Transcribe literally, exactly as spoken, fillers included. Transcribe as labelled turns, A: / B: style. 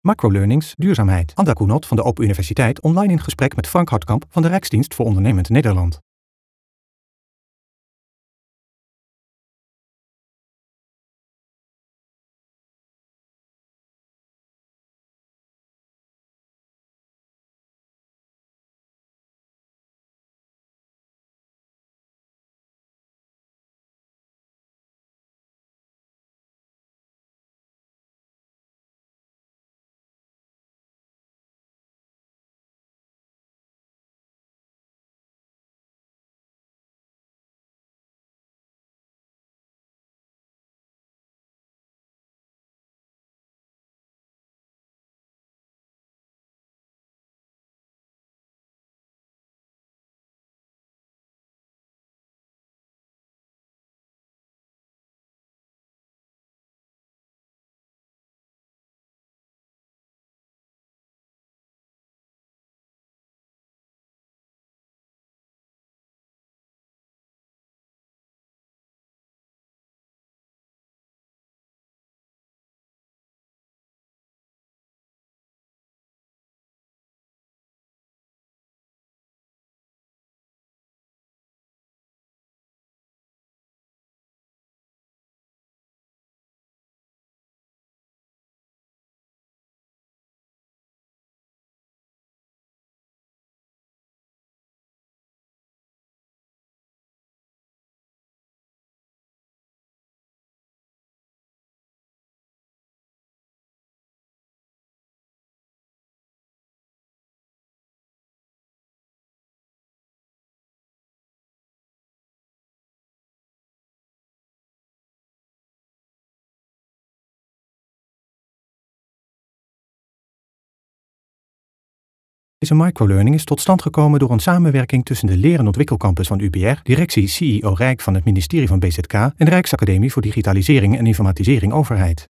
A: Macrolearnings, duurzaamheid. Anda Koenot van de Open Universiteit online in gesprek met Frank Hartkamp van de Rijksdienst voor Ondernemend Nederland. Deze microlearning is tot stand gekomen door een samenwerking tussen de Leer- en Ontwikkelcampus van U B R, directie C I O Rijk van het ministerie van B Z K en de Rijksacademie voor Digitalisering en Informatisering Overheid.